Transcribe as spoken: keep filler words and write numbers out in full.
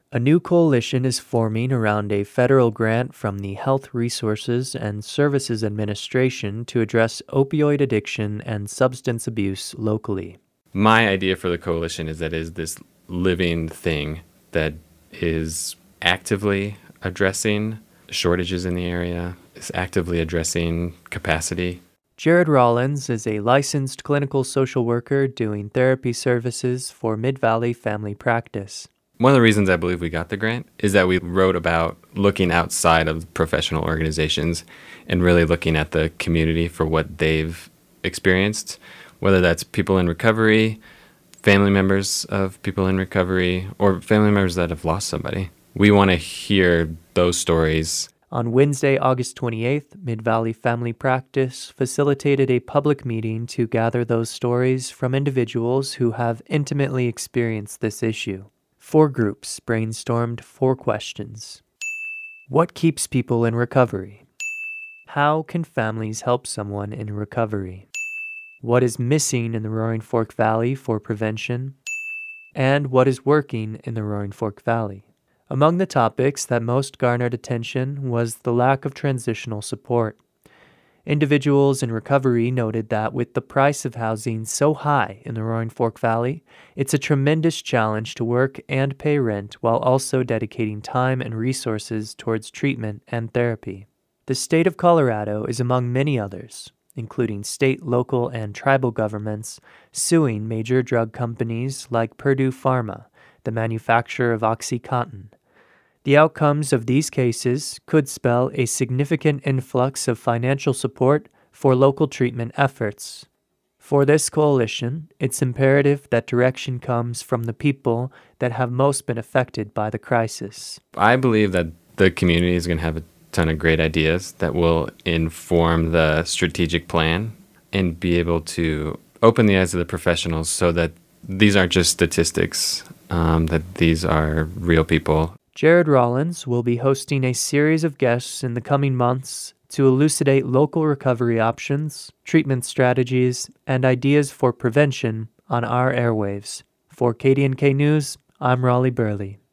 A new coalition is forming around a federal grant from the Health Resources and Services Administration to address opioid addiction and substance abuse locally. My idea for the coalition is that it is this living thing that is actively addressing shortages in the area, is actively addressing capacity. Jared Rollins is a licensed clinical social worker doing therapy services for Mid-Valley Family Practice. One of the reasons I believe we got the grant is that we wrote about looking outside of professional organizations and really looking at the community for what they've experienced, whether that's people in recovery, family members of people in recovery, or family members that have lost somebody. We want to hear those stories. On Wednesday, August twenty-eighth, Mid-Valley Family Practice facilitated a public meeting to gather those stories from individuals who have intimately experienced this issue. Four groups brainstormed four questions. What keeps people in recovery? How can families help someone in recovery? What is missing in the Roaring Fork Valley for prevention? And what is working in the Roaring Fork Valley? Among the topics that most garnered attention was the lack of transitional support. Individuals in recovery noted that with the price of housing so high in the Roaring Fork Valley, it's a tremendous challenge to work and pay rent while also dedicating time and resources towards treatment and therapy. The state of Colorado is among many others, including state, local, and tribal governments, suing major drug companies like Purdue Pharma, the manufacturer of OxyContin. The outcomes of these cases could spell a significant influx of financial support for local treatment efforts. For this coalition, it's imperative that direction comes from the people that have most been affected by the crisis. I believe that the community is going to have a ton of great ideas that will inform the strategic plan and be able to open the eyes of the professionals so that these aren't just statistics, um, that these are real people. Jared Rollins will be hosting a series of guests in the coming months to elucidate local recovery options, treatment strategies, and ideas for prevention on our airwaves. For K D N K News, I'm Raleigh Burley.